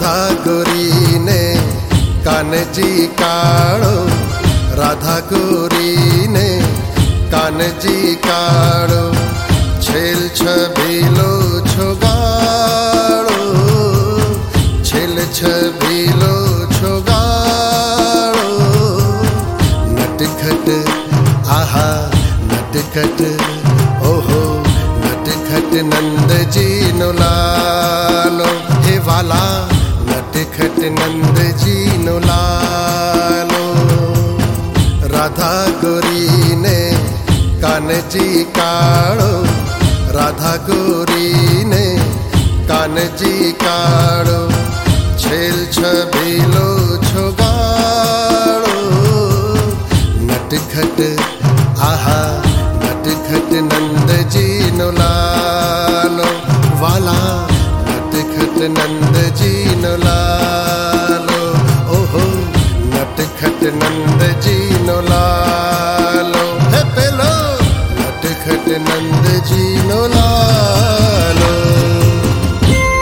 राधा गोरी ने कान्ह जी काढ़ो, राधा गोरी ने कान्ह जी काढ़ो, छेल छबीलो छुगाड़ो, छेल छबीलो छुगाड़ो, नटखट आहा नटखट ओहो नटखट नंद जी नो लालो, हे वाला नटखट नंद जी नो लालो। राधा गोरी ने कान्ह जी काढ़ो, राधा गोरी ने कान्ह जी काढ़ो, छेल छबीलो छुगाड़ो, नटखट आहा नटखट नंद जी नो लालो, वाला नटखट नंद जी नो लालो, ओहो नटखट नंद जी नो लालो।